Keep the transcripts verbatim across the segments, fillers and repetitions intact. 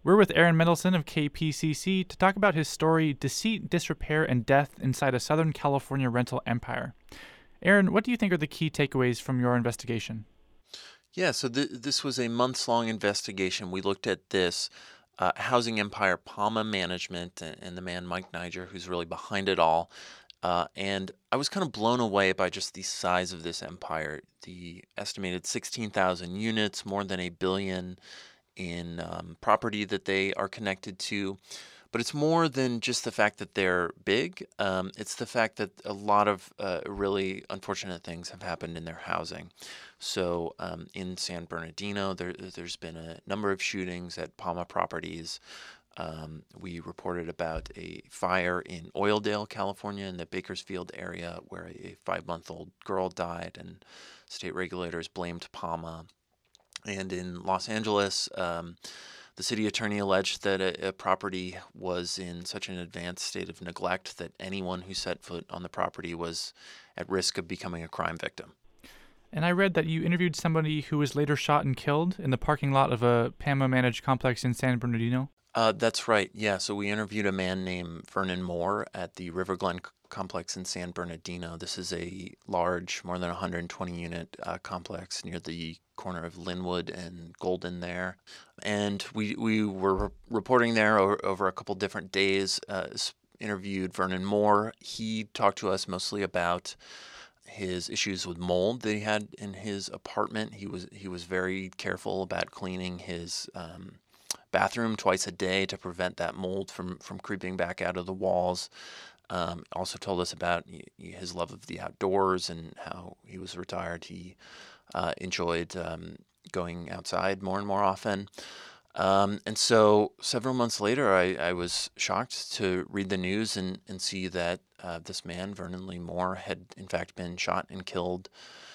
We're with Aaron Mendelson of K P C C to talk about his story, Deceit, Disrepair, and Death Inside a Southern California Rental Empire. Aaron, what do you think are the key takeaways from your investigation? Yeah, so th- this was a months-long investigation. We looked at this uh, housing empire, Palma Management, and, and the man Mike Niger, who's really behind it all. Uh, and I was kind of blown away by just the size of this empire. The estimated sixteen thousand units, more than a billion in um, property that they are connected to. But it's more than just the fact that they're big. Um, it's the fact that a lot of uh, really unfortunate things have happened in their housing. So um, in San Bernardino, there, there's been a number of shootings at Palma Properties. Um, we reported about a fire in Oildale, California, in the Bakersfield area, where a five-month-old girl died, and state regulators blamed Palma. And in Los Angeles, um, the city attorney alleged that a, a property was in such an advanced state of neglect that anyone who set foot on the property was at risk of becoming a crime victim. And I read that you interviewed somebody who was later shot and killed in the parking lot of a PAMA managed complex in San Bernardino. Uh, that's right. Yeah. So we interviewed a man named Vernon Moore at the River Glen c- complex in San Bernardino. This is a large, more than one hundred twenty unit uh, complex near the corner of Linwood and Golden there. And we, we were re- reporting there over, over a couple different days, uh, s- interviewed Vernon Moore. He talked to us mostly about his issues with mold that he had in his apartment. He was he was very careful about cleaning his um, bathroom twice a day to prevent that mold from, from creeping back out of the walls. Um, also told us about his love of the outdoors and how he was retired. He uh, enjoyed um, going outside more and more often. Um, and so several months later, I, I was shocked to read the news and, and see that uh, this man, Vernon Lee Moore, had in fact been shot and killed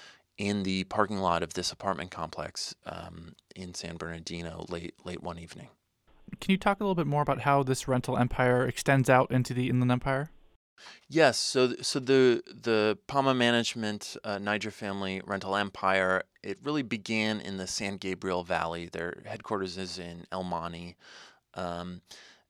in the parking lot of this apartment complex um, in San Bernardino late late one evening. Can you talk a little bit more about how this rental empire extends out into the Inland Empire? Yes, so th- so the the Palma Management uh, Niger family rental empire, it really began in the San Gabriel Valley. Their headquarters is in El Monte. Um,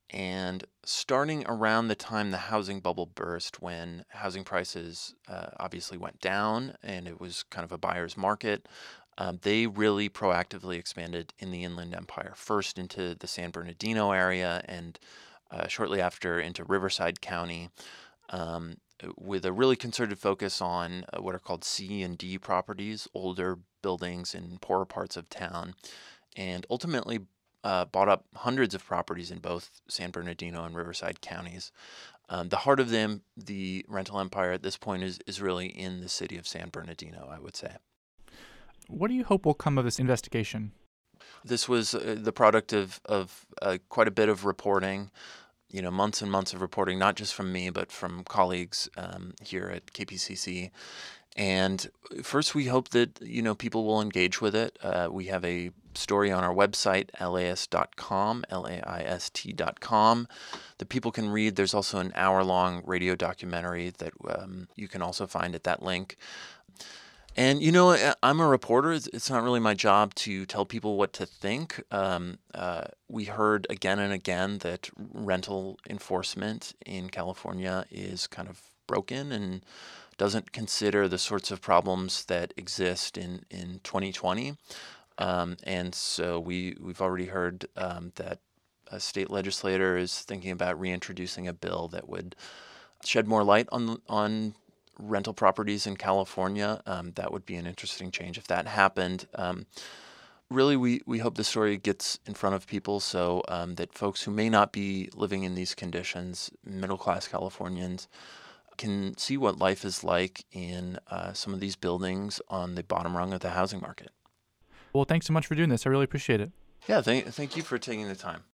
and starting around the time the housing bubble burst, when housing prices uh, obviously went down and it was kind of a buyer's market, um, they really proactively expanded in the Inland Empire, first into the San Bernardino area and uh, shortly after into Riverside County, um, with a really concerted focus on uh, what are called C and D properties, older buildings in poorer parts of town, and ultimately uh, bought up hundreds of properties in both San Bernardino and Riverside counties. Um, the heart of them, the rental empire at this point, is, is really in the city of San Bernardino, I would say. What do you hope will come of this investigation? This was uh, the product of, of uh, quite a bit of reporting, you know, months and months of reporting, not just from me, but from colleagues um, here at K P C C. And first, we hope that, you know, people will engage with it. Uh, we have a story on our website, laist dot com, L A I S T dot com, that people can read. There's also an hour-long radio documentary that um, you can also find at that link. And, you know, I- I'm a reporter. It's it's not really my job to tell people what to think. Um, uh, we heard again and again that rental enforcement in California is kind of broken and doesn't consider the sorts of problems that exist in, in twenty twenty. Um, and so we, we've already heard um, that a state legislator is thinking about reintroducing a bill that would shed more light on on rental properties in California. Um, that would be an interesting change if that happened. Um, really, we, we hope the story gets in front of people so um, that folks who may not be living in these conditions, middle-class Californians, can see what life is like in uh, some of these buildings on the bottom rung of the housing market. Well, thanks so much for doing this. I really appreciate it. Yeah, thank, thank you for taking the time.